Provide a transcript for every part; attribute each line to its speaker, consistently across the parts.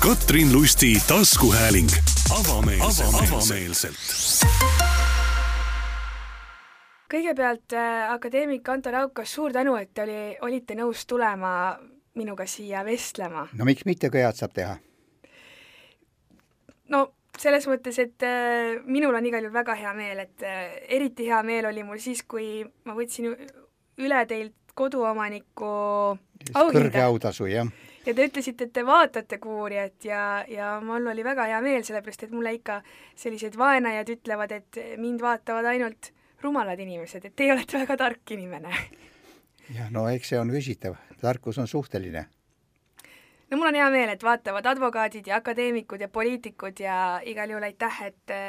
Speaker 1: Katrin Lusti taskuhääling. Avameelselt.
Speaker 2: Kõigepealt akadeemik Anto Raukas, suur tänu, et olite nõus tulema minuga siia vestlema.
Speaker 3: No miks mitte, kui head saab teha?
Speaker 2: No selles mõttes, et minul on igal juhul väga hea meel, et eriti hea meel oli mul siis, kui ma võtsin üle teilt koduomaniku auhinda.
Speaker 3: Kõrge autasu, jah.
Speaker 2: Ja te ütlesite, et te vaatate Kuuurijat ja mul oli väga hea meel, sellepärast et mulle ikka sellised vaenajad ütlevad, et mind vaatavad ainult rumalad inimesed, et teie olete väga tark inimene.
Speaker 3: Ja, no eks see on küsitav. Tarkus on suhteline.
Speaker 2: No mul on hea meel, et vaatavad advokaadid ja akadeemikud ja poliitikud ja igal juhul aitäh,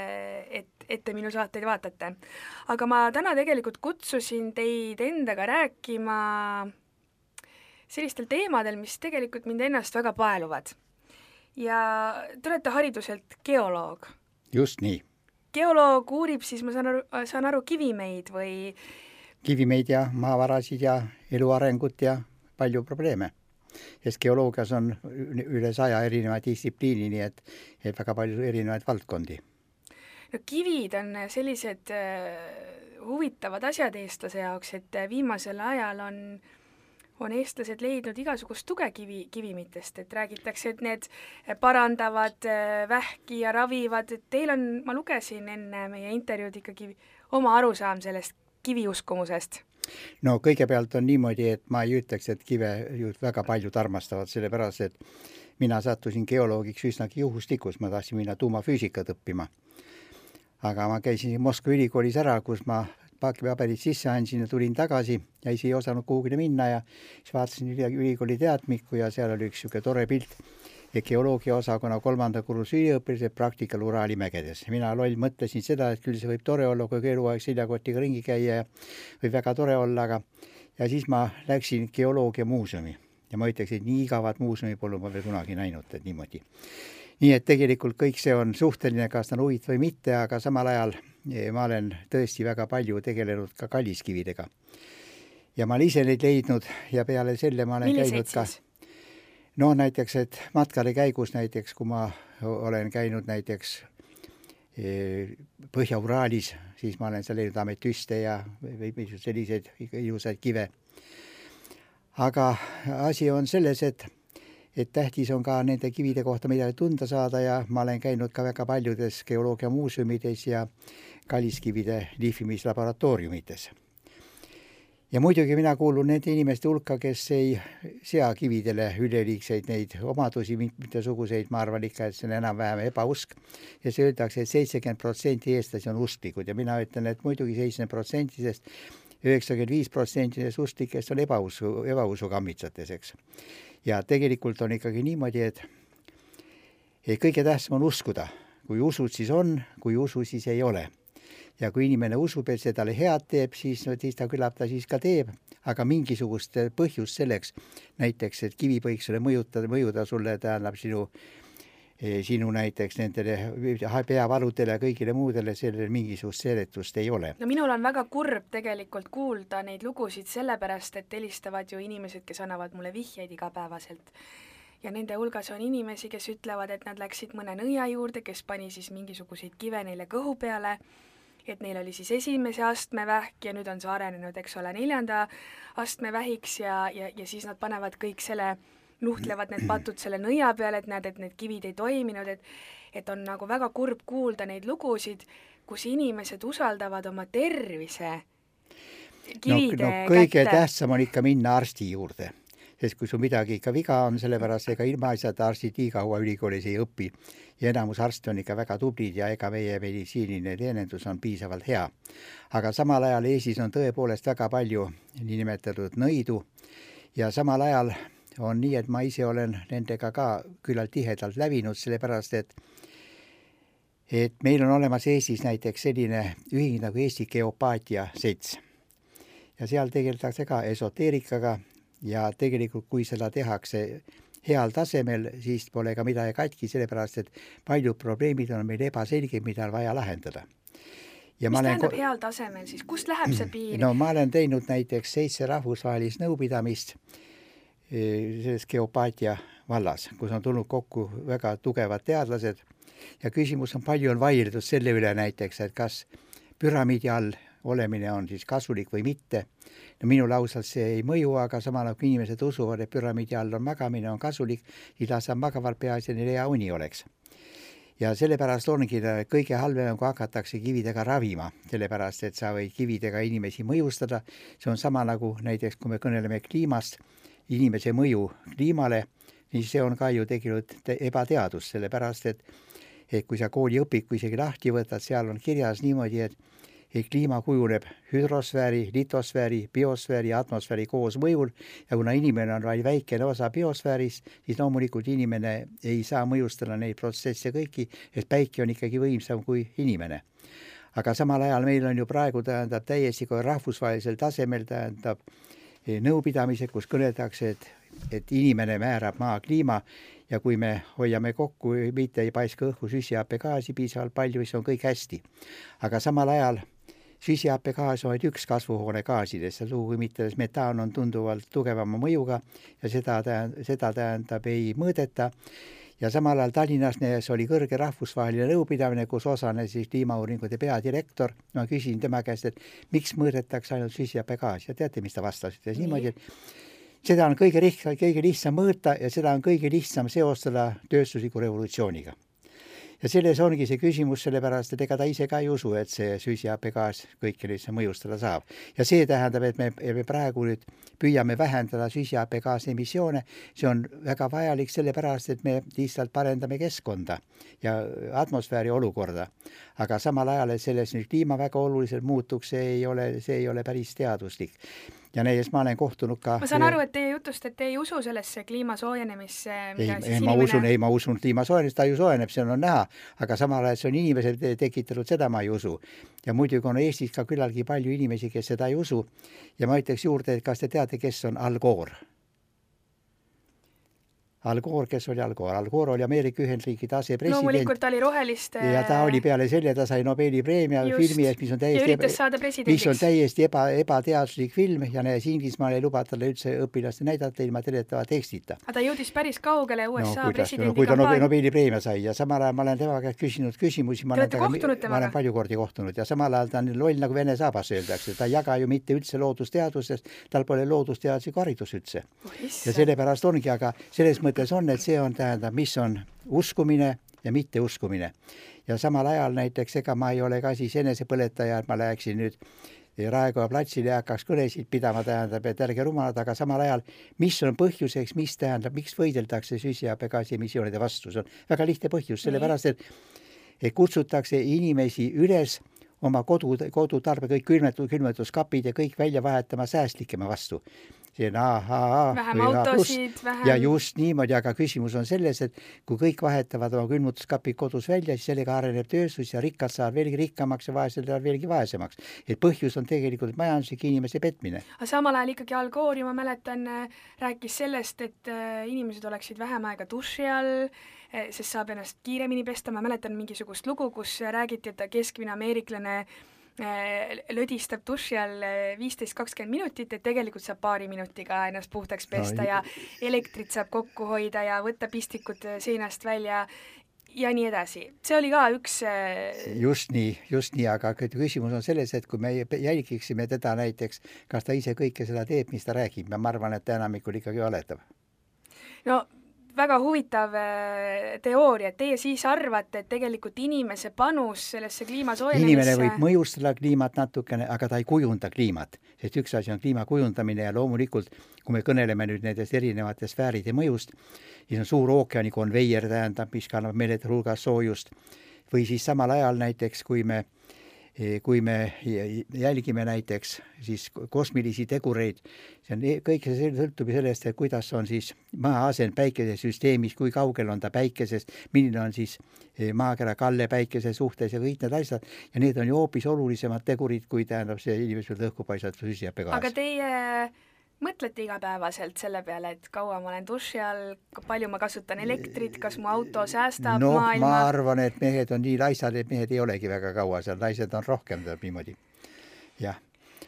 Speaker 2: et te minu saateid vaatate. Aga ma täna tegelikult kutsusin teid endaga rääkima sellistel teemadel, mis tegelikult mind ennast väga paeluvad. Ja te olete hariduselt geoloog.
Speaker 3: Just nii.
Speaker 2: Geoloog uurib siis, ma saan aru kivimeid või...
Speaker 3: Kivimeid ja maavarasid ja elu arengut ja palju probleeme. Sest geoloogias on üle 100 erinevaid distsipliini, nii et väga palju erinevaid valdkondi.
Speaker 2: No kivid on sellised huvitavad asjad eestlase jaoks, et viimasel ajal on eestlased leidnud igasugust tuge kivimitest, et räägitakse, et need parandavad vähki ja ravivad, et teil on, ma lugesin enne meie intervjuud ikkagi oma arusaam sellest kiviuskumusest.
Speaker 3: No kõigepealt on niimoodi, et ma ei ütleks, et kive väga palju armastavad, sellepärast, et mina sattusin geoloogiks üsnagi juhustikus, ma tahtsin minna tuumafüüsikat õppima. Aga ma käisin Moskva ülikoolis ära, kus ma paberid sisse andsin ja tulin tagasi ja ei osanud kuhugile minna ja siis vaatasin ülikooli teadmikku ja seal oli üks siuke tore pilt ja geoloogia osakonna 3. kursus üliõpilased praktikal Uraali mägedes. Mina loll mõtlesin seda, et küll see võib tore olla, kui eluaeg seljakotiga ringi käia ja võib väga tore olla, aga ja siis ma läksin geoloogia muuseumi ja ma ütleks, et nii igavat muuseumi pole ma veel kunagi näinud, et niimoodi. Nii et tegelikult kõik see on suhteline, kas ta on huvitav või mitte, aga samal ajal ma olen tõesti väga palju tegelenud ka kalliskividega. Ja ma olen ise neid leidnud ja peale selle ma olen käinud ka... No näiteks, et matkale käigus näiteks, kui ma olen käinud näiteks Põhja-Uraalis, siis ma olen seal leidnud ametüste ja selliseid ilusaid kive. Aga asi on selles, et tähtis on ka nende kivide kohta midagi tunda saada ja ma olen käinud ka väga paljudes geoloogia muuseumides ja kalliskivide lihvimislaboratooriumites. Ja muidugi mina kuulun nende inimeste hulka, kes ei sea kividele üleliigseid neid omadusi, mitmesuguseid, ma arvan ikka, et see on enam-vähem ebausk. Ja see öeldakse, et 70% eestlasi on usklikud ja mina ütlen, et muidugi 70%-sest 95% usklikest on ebausu kammitsates, eks. Ja tegelikult on ikkagi niimoodi, et kõige tähtsam on uskuda. Kui usud, siis on, kui usu, siis ei ole. Ja kui inimene usub, et see talle head teeb, siis ta küllap ta siis ka teeb, aga mingisugust põhjust selleks, näiteks, et kivi võiks sulle mõjuda sulle, tähendab sinu näiteks nendele peavaludele ja kõigile muudele, sellele mingisugust seletust ei ole.
Speaker 2: No minul on väga kurb tegelikult kuulda neid lugusid sellepärast, et helistavad ju inimesed, kes annavad mulle vihjeid igapäevaselt. Ja nende hulgas on inimesi, kes ütlevad, et nad läksid mõne nõia juurde, kes pani siis mingisuguseid kive neile kõhu peale, et neil oli siis 1. astme vähk ja nüüd on see arenenud, eks ole, 4. astme vähiks ja siis nad panevad kõik nuhtlevad need patud selle nõia peale, et näed, et need kivid ei toiminud, et on nagu väga kurb kuulda neid lugusid, kus inimesed usaldavad oma tervise kivide kätte. Kõige
Speaker 3: tähtsam on ikka minna arsti juurde, sest kui sul midagi ikka viga on, sellepärast ega ilma asjad arstid nii kaua ülikoolis ei õpi ja enamus arste on ikka väga tublid ja ega meie meditsiiniline teenendus on piisavalt hea. Aga samal ajal Eestis on tõepoolest väga palju niinimetatud nõidu ja samal ajal on nii, et ma ise olen nendega ka küllalt tihedalt lävinud, sellepärast, et meil on olemas Eestis näiteks selline ühing nagu Eesti Geopaatia Selts. Ja seal tegeldakse ka esoteerikaga ja tegelikult kui seda tehakse heal tasemel, siis pole ka midagi katki, sellepärast, et paljud probleemid on meil ebaselged, mida on vaja lahendada.
Speaker 2: Ja mis tähendab heal tasemel siis? Kust läheb see piir?
Speaker 3: No ma olen teinud näiteks 7 rahvusvahelist nõupidamist selles geopaatia vallas, kus on tulnud kokku väga tugevad teadlased ja küsimus on, palju on vaieldud selle üle näiteks, et kas püramiidi all olemine on siis kasulik või mitte. No minul ausalt see ei mõju, aga samal kui inimesed usuvad, et püramiidi all on magamine, on kasulik, siis laseb magavalt peaasi, neil hea uni oleks. Ja sellepärast ongi kõige halvem, kui hakatakse kividega ravima, sellepärast, et sa võid kividega inimesi mõjustada. See on sama nagu näiteks, kui me kõneleme kliimast, inimese mõju kliimale, siis see on ka ju tegelikult ebateadus, sellepärast, et kui sa kooliõpiku isegi lahti võtad, seal on kirjas niimoodi, et kliima kujuneb hüdrosfääri, litosfääri, biosfääri ja atmosfääri koos mõjul ja kuna inimene on vaid väikene osa biosfäärist, siis loomulikult inimene ei saa mõjustada neid protsesse kõiki, et päike on ikkagi võimsam kui inimene. Aga samal ajal meil on ju praegu täiesti rahvusvahelisel tasemel nõupidamised, kus kõneldakse, et inimene määrab maa kliima ja kui me hoiame kokku, mitte ei paiska õhku süsihappegaasi piisavalt palju, siis on kõik hästi. Aga samal ajal süsihappegaas on üks kasvuhoonegaasidest, sugugi mitte metaan on tunduvalt tugevama mõjuga ja seda tähendab ei mõõdeta. Ja samal ajal Tallinnas oli kõrge rahvusvaheline nõupidamine, kus osales siis kliimauuringute peadirektor. Ma küsin tema käest, et miks mõõdetakse ainult süsihappegaasi ja teate, mis ta vastas? Niimoodi, et seda on kõige lihtsam mõõta ja seda on kõige lihtsam seostada tööstusliku revolutsiooniga. Ja selles ongi see küsimus, sellepärast, et ega ta ise ka ei usu, et see süsihappegaas kõike lihtsalt mõjustada saab. Ja see tähendab, et me praegu nüüd püüame vähendada süsihappegaasi emissioone. See on väga vajalik sellepärast, et me lihtsalt parendame keskkonda ja atmosfääri olukorda. Aga samal ajal, et selles nüüd kliima väga oluliselt muutuks, see ei ole päris teaduslik. Ja näiteks ma olen kohtunud ka...
Speaker 2: Ma saan aru, et teie jutust, et te ei usu sellesse kliima soojenemisse, mida
Speaker 3: ma usun kliima soojenemist, ta ju soojeneb, see on näha, aga samal ajal see on inimesed tekitanud, seda ma ei usu. Ja muidugi on Eestis ka küllalgi palju inimesi, kes seda ei usu. Ja ma ütleks juurde, et kas te teate, kes on Al Gore? Al Gore, kes oli Al Gore? Al Gore oli Ameerika Ühendriikide asepresident.
Speaker 2: Loomulikult oli roheliste...
Speaker 3: Ja ta oli peale selle, ta sai Nobeli preemia filmi eest, mis on täiesti ebateaduslik film ja Inglismaal ei luba talle üldse õpilaste näidata ilma teletava tekstita.
Speaker 2: Aga ta jõudis päris kaugele USA presidendi
Speaker 3: kui ta Nobeli preemia sai ja samal ajal ma olen tema käest küsinud küsimusi.
Speaker 2: Ma olen
Speaker 3: palju kordi kohtunud ja samal ajal ta on loll nagu vene saabas öeldakse. Ta ei jaga ju mitte üldse loodusteadusest, tal pole loodusteaduslik haridus üldse. Ja sellepärast ongi, aga selles mõttes on, et see on tähendab, mis on uskumine ja mitte uskumine. Ja samal ajal näiteks, ega ma ei ole ka siis enesepõletaja, et ma läheksin nüüd Raekoja platsile ja hakkaks kõnesid pidama, tähendab, et ärge rumalad, aga samal ajal, mis on põhjuseks, miks võideldakse süsihappegaasi emissioonide vastu. See on väga lihtne põhjus, sellepärast, et kutsutakse inimesi üles oma kodutarbe, kõik külmetuskapid ja kõik välja vahetama säästlikema vastu. See on
Speaker 2: vähem autosid, vähem...
Speaker 3: Ja just niimoodi, aga küsimus on selles, et kui kõik vahetavad oma külmutuskapid kodus välja, siis sellega areneb tööstus ja rikkad saavad veelgi rikkamaks ja vaesed saavad veelgi vaesemaks. Et põhjus on tegelikult majanduslik inimese petmine.
Speaker 2: Aga samal ajal ikkagi Al Gore, ma mäletan, rääkis sellest, et inimesed oleksid vähem aega duši all, sest saab ennast kiiremini pesta. Ma mäletan mingisugust lugu, kus räägiti, et keskmine ameeriklane lödistab duši all 15-20 minutit, et tegelikult saab paari minutiga ennast puhtaks pesta ja elektrit saab kokku hoida ja võtta pistikud seinast välja ja nii edasi. See oli ka üks...
Speaker 3: Just nii, aga küsimus on selles, et kui me jälgiksime teda näiteks, kas ta ise kõike seda teeb, mis ta räägib, ma arvan, et ta enamikul ikkagi valetab.
Speaker 2: No väga huvitav teooria, et teie siis arvate, et tegelikult inimese panus sellesse kliima soojenemisse...
Speaker 3: Inimene võib mõjustada kliimat natukene, aga ta ei kujunda kliimat, sest üks asi on kliima kujundamine ja loomulikult, kui me kõneleme nüüd nendest erinevatest sfääride mõjust, siis on suur ookeani konveier, tähendab, mis kannab meeletu hulgas soojust, või siis samal ajal näiteks, kui me jälgime näiteks siis kosmilisi tegureid, kõik see sõltub sellest, et kuidas on siis maa asend päikesesüsteemis, kui kaugel on ta päikesest, milline on siis maakera kalle päikese suhtes ja kõik need asjad. Ja need on ju hoopis olulisemad tegurid, kui tähendab see inimesel õhku paisat süsihappegaas.
Speaker 2: Aga teie mõtlete igapäevaselt selle peale, et kaua ma olen duši all, palju ma kasutan elektrit, kas mu auto säästab maailma?
Speaker 3: Ma arvan, et mehed on nii laisad, et mehed ei olegi väga kaua seal, naised on rohkem niimoodi. Jah.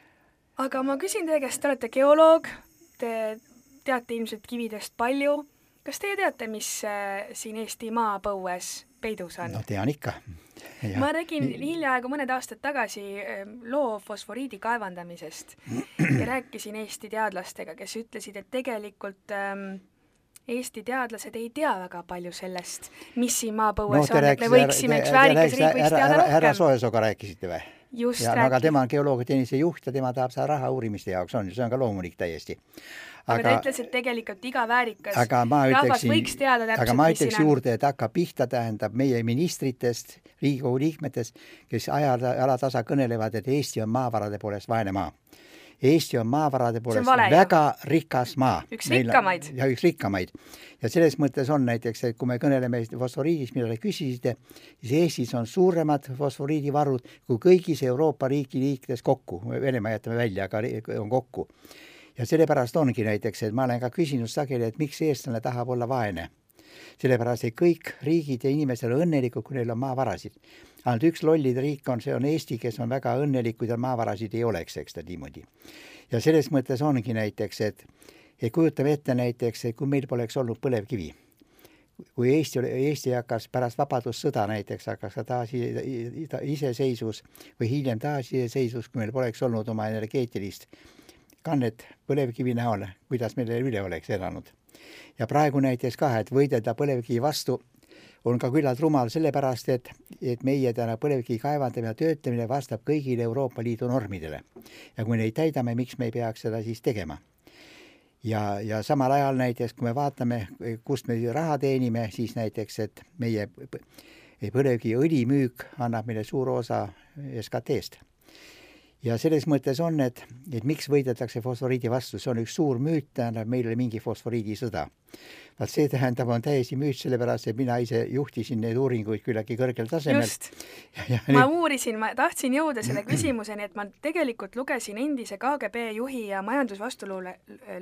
Speaker 2: Aga ma küsin teie käest, te olete geoloog, te teate ilmselt kividest palju Kas teie teate, mis siin Eesti maapõues peidus on?
Speaker 3: No tean ikka.
Speaker 2: Ma tegin hiljaaegu mõned aastad tagasi loo fosforiidi kaevandamisest ja rääkisin Eesti teadlastega, kes ütlesid, et tegelikult Eesti teadlased ei tea väga palju sellest, mis siin maapõues on, et me võiksime üks väärikas riik võiks teada rohkem.
Speaker 3: Härra Soesoga rääkisite või?
Speaker 2: Just
Speaker 3: ja, aga tema on geoloogiateenistuse juht ja tema tahab saada raha uurimiste jaoks, see on ka loomulik täiesti.
Speaker 2: Aga ta ütles, et tegelikult iga väärikas rahvas võiks teada täpselt,
Speaker 3: aga ma ütleks juurde, et hakkab pihta tähendab meie ministritest, Riigikogu liikmetest, kes alatasa kõnelevad, et Eesti on maavarade poolest vaene maa. Eesti on maavarade poolest väga rikas maa.
Speaker 2: Üks rikkamaid.
Speaker 3: Ja üks rikkamaid. Ja selles mõttes on näiteks, et kui me kõneleme fosforiidist, mida te küsisite, siis Eestis on suuremad fosforiidivarud kui kõigis Euroopa riiki liikides kokku. Venemaa jätame välja, aga on kokku. Ja sellepärast ongi näiteks, et ma olen ka küsinud sageli, et miks eestlane tahab olla vaene. Sellepärast, et kõik riigid ja inimesed on õnnelikud, kui neil on maavarasid. Ainult üks lollide riik on, see on Eesti, kes on väga õnnelik, kui tal maavarasid ei oleks, eks ta niimoodi. Ja selles mõttes ongi näiteks, et kujutame ette näiteks, et kui meil poleks olnud põlevkivi, kui Eesti hakkas pärast vabadussõda näiteks, hakkas ka taas iseseisvus või hiljem taas iseseisvus, kui meil poleks olnud oma energeetilist kannet põlevkivi näol, kuidas meil üle oleks elanud. Ja praegu näiteks ka, et võidelda põlevkivi vastu on ka küllalt rumal sellepärast, et meie täna põlevkivi kaevandamine ja töötamine vastab kõigile Euroopa Liidu normidele. Ja kui neid täidame, miks me ei peaks seda siis tegema? Ja samal ajal näiteks, kui me vaatame, kust me raha teenime, siis näiteks, et meie põlevkivi õlimüük annab meile suur osa SKT-st. Ja selles mõttes on, et miks võidetakse fosforiidi vastu, see on üks suur müüt, tähendab, meil oli mingi fosforiidisõda. Vaat see tähendab, on täiesti müüt, sellepärast, et mina ise juhtisin neid uuringuid küllagi kõrgel tasemel.
Speaker 2: Just. Ma uurisin, ma tahtsin jõuda selle küsimuseni, et ma tegelikult lugesin endise KGB juhi ja majandusvastuluure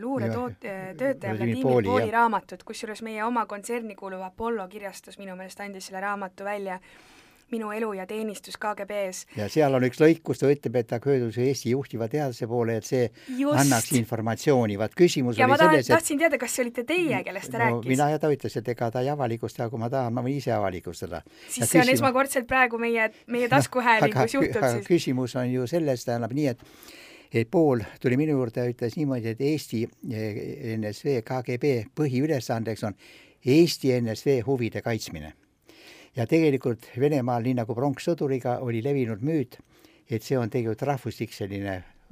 Speaker 2: töötaja Vladimir Pooli raamatut, kusjuures meie oma kontserni kuuluv Apollo kirjastus minu meelest andis selle raamatu välja. Minu elu ja teenistus KGB-s.
Speaker 3: Ja seal on üks lõik, kus ta ütleb, et ta köödus Eesti juhtiva teadlase poole, et see annaks informatsiooni. Vaat küsimus
Speaker 2: ja
Speaker 3: oli selles,
Speaker 2: tahtsin teada, kas see olite teie, kellest ta rääkis?
Speaker 3: Mina ja ta ütles, et ega ta ei avalikustada, kui ma tahan, ma võin ise avalikustada.
Speaker 2: Siis see on esmakordselt praegu meie taskuhäälingus juhtub
Speaker 3: siis. Aga küsimus on ju sellest, tähendab nii, et Pool tuli minu juurde ja ütles niimoodi, et Eesti NSV KGB põhiülesandeks on Eesti NSV huvide kaitsmine. Ja tegelikult Venemaal, nii nagu pronkssõduriga, oli levinud müüt, et see on tegelikult rahvuslik selline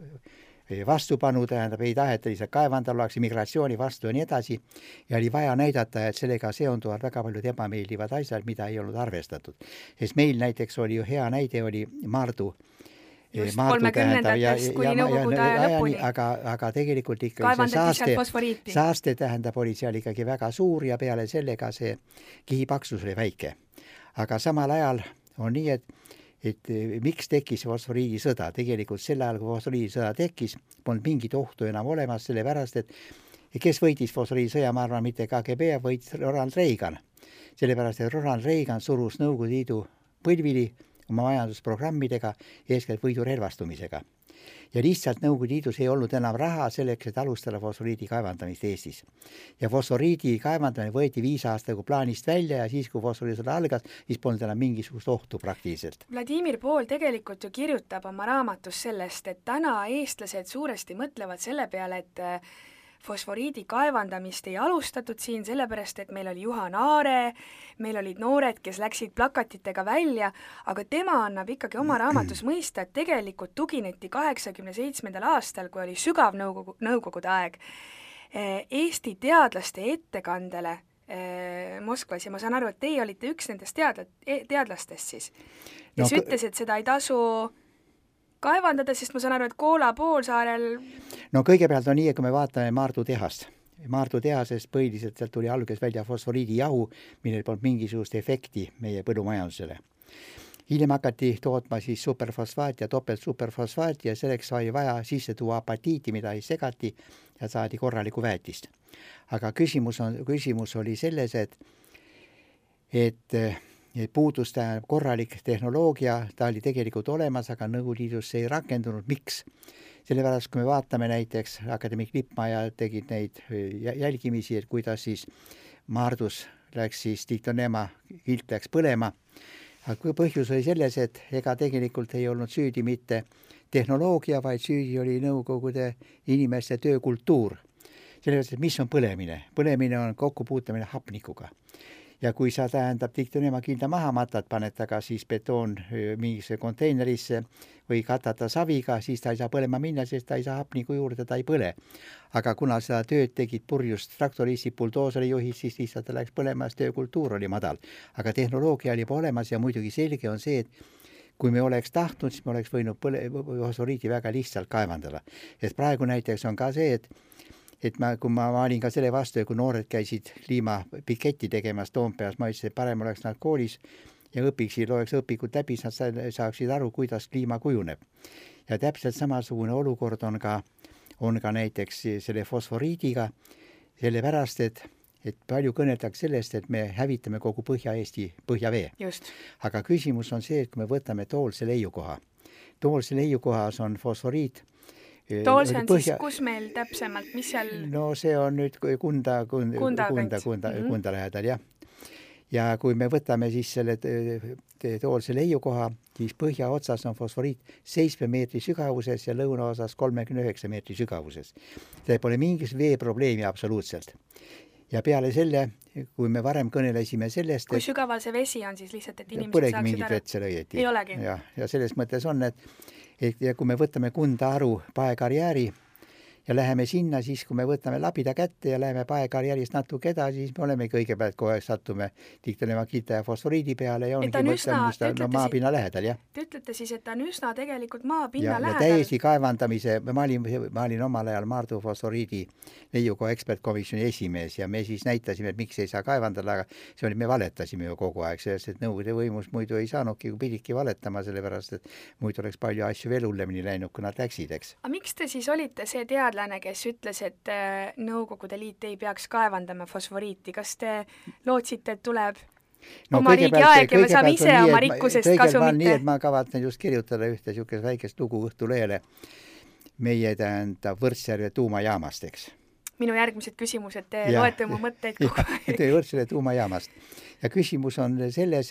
Speaker 3: vastupanu, tähendab, ei taheta lihtsalt kaevandada, ollakse migratsiooni vastu ja nii edasi. Ja oli vaja näidata, et sellega seonduvad väga paljud ebameeldivad asjad, mida ei olnud arvestatud. Sest meil näiteks oli ju hea näide, oli Maardu.
Speaker 2: Just 30-ndatest kuni nõukogude lõpuni.
Speaker 3: Aga tegelikult ikkagi saaste tähendab, oli seal ikkagi väga suur ja peale sellega see kihipaksus oli väike. Aga samal ajal on nii, et miks tekkis fosforiidisõda? Tegelikult sel ajal, kui fosforiidisõda tekkis, polnud mingit ohtu enam olemas, sellepärast, et kes võitis fosforiidisõja, ma arvan, mitte KGB, võitis Ronald Reagan. Sellepärast, et Ronald Reagan surus Nõukogude Liidu põlvili oma majandusprogrammidega, eeskätt võidu relvastumisega. Ja lihtsalt Nõukogude Liidus ei olnud enam raha selleks, et alustada fosforiidi kaevandamist Eestis. Ja fosforiidi kaevandamine võeti 5 aastaga plaanist välja ja siis, kui fosforiidisõda algas, siis polnud enam mingisugust ohtu praktiliselt.
Speaker 2: Vladimir Pool tegelikult ju kirjutab oma raamatus sellest, et täna eestlased suuresti mõtlevad selle peale, et fosforiidi kaevandamist ei alustatud siin sellepärast, et meil oli Juhan Aare, meil olid noored, kes läksid plakatitega välja, aga tema annab ikkagi oma raamatus mõista, et tegelikult tugineti 87. aastal, kui oli sügav nõukogude aeg, Eesti teadlaste ettekandele Moskvas ja ma saan aru, et teie olite üks nendest teadlastest siis, kes ütles, et seda ei tasu kaevandada, sest ma saan aru, et Koola poolsaarel...
Speaker 3: No kõigepealt on nii, kui me vaatame Maardu tehast. Maardu tehasest põhiliselt sealt tuli alguses välja fosforiidi jahu, millel polnud mingisugust efekti meie põllumajandusele. Hiljem hakati tootma siis superfosfaat ja topeltsuperfosfaat ja selleks sai vaja sisse tuua apatiiti, mida ei segati ja saadi korraliku väetist. Aga küsimus oli selles, et puudus korralik tehnoloogia, ta oli tegelikult olemas, aga Nõukogude Liidus see ei rakendunud. Miks? Sellepärast, kui me vaatame näiteks Akadeemik Lippmaa ja tegid neid jälgimisi, et kuidas siis Maardus läks siis Dictonema kilt läks põlema. Aga põhjus oli selles, et ega tegelikult ei olnud süüdi mitte tehnoloogia, vaid süüdi oli Nõukogude inimeste töökultuur. Sellepärast, et mis on põlemine? Põlemine on kokkupuutamine hapnikuga. Ja kui sa tähendab Dictonema kilda maha matad, paned taga siis betoon mingisse konteinerisse või katata saviga, siis ta ei saa põlema minna, sest ta ei saa hapniku juurde, ta ei põle. Aga kuna seda tööd tegid purjust traktoristid, buldooseri juhid, siis lihtsalt ta läks põlema, sest töökultuur oli madal. Aga tehnoloogia oli olemas ja muidugi selge on see, et kui me oleks tahtnud, siis me oleks võinud fosforiidi väga lihtsalt kaevandada. Sest praegu näiteks on ka see, et kui ma olin ka selle vastu, ja kui noored käisid kliimapiketti tegemas Toompeas, ma ütlesin, et parem oleks nad koolis ja loeks õpikud läbi, nad saaksid aru, kuidas kliima kujuneb. Ja täpselt samasugune olukord on ka näiteks selle fosforiidiga, sellepärast, et palju kõneldakse sellest, et me hävitame kogu Põhja-Eesti põhjavee.
Speaker 2: Just.
Speaker 3: Aga küsimus on see, et kui me võtame Toolse leiukoha. Toolse leiukohas on fosforiit.
Speaker 2: Toolse on siis, kus meil täpsemalt, mis seal?
Speaker 3: No see on nüüd Kunda lähedal, jah. Ja kui me võtame siis selle Toolse leiukoha, siis põhja otsas on fosforiit 7 meetri sügavuses ja lõuna osas 39 meetri sügavuses. See pole mingis veeprobleemi absoluutselt. Ja peale selle, kui me varem kõnelesime sellest,
Speaker 2: kui sügaval see vesi on siis lihtsalt, et inimesed
Speaker 3: saaksid
Speaker 2: aru?
Speaker 3: Mingit vett seal õieti.
Speaker 2: Ei olegi.
Speaker 3: Ja selles mõttes on, et kui me võtame Kunda Aru paekarjääri ja läheme sinna, siis kui me võtame labida kätte ja läheme paekarjäärist natuke edasi, siis me oleme kõigepealt kohe sattume Dictonema kilda ja fosforiidi peale ja ongi maapinna lähedal, jah.
Speaker 2: Te ütlete siis, et ta on üsna tegelikult maapinna lähedal.
Speaker 3: Ja täiesti kaevandamise, ma olin omal ajal Maardu fosforiidi leiukoha ekspertkomisjoni esimees ja me siis näitasime, et miks ei saa kaevandada, aga see oli, me valetasime ju kogu aeg, sellest, et Nõukogude võimus muidu ei saanudki, kui pididki valetama, sellepärast, et muidu oleks palju asju veel hullemini läinud, kui nad läksid, eks.
Speaker 2: A miks te siis olite see teadlane, kes ütles, et Nõukogude Liit ei peaks kaevandama fosforiiti? Kas te lootsite, et tuleb oma riigi aeg ja me saame ise oma rikkusest kasu mitte?
Speaker 3: Nii, et ma kavatsen just kirjutada ühte niisugust väikest lugu Õhtulehele meie Võrtsjärve tuumajaamast, eks.
Speaker 2: Minu järgmised küsimused, te loete mu mõtteid kogu aeg.
Speaker 3: Te Võrtsjärve tuumajaamast. Ja küsimus on selles,